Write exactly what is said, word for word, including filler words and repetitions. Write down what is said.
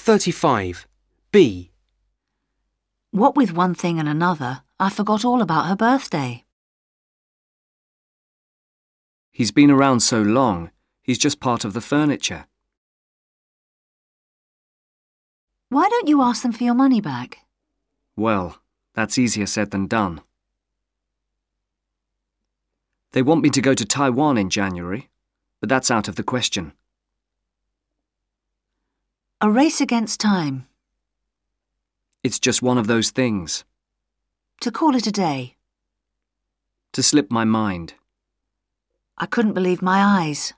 thirty-five. B. What with one thing and another, I forgot all about her birthday. He's been around so long, he's just part of the furniture. Why don't you ask them for your money back? Well, that's easier said than done. They want me to go to Taiwan in January, but that's out of the question. A race against time. It's just one of those things. To call it a day. To slip my mind. I couldn't believe my eyes.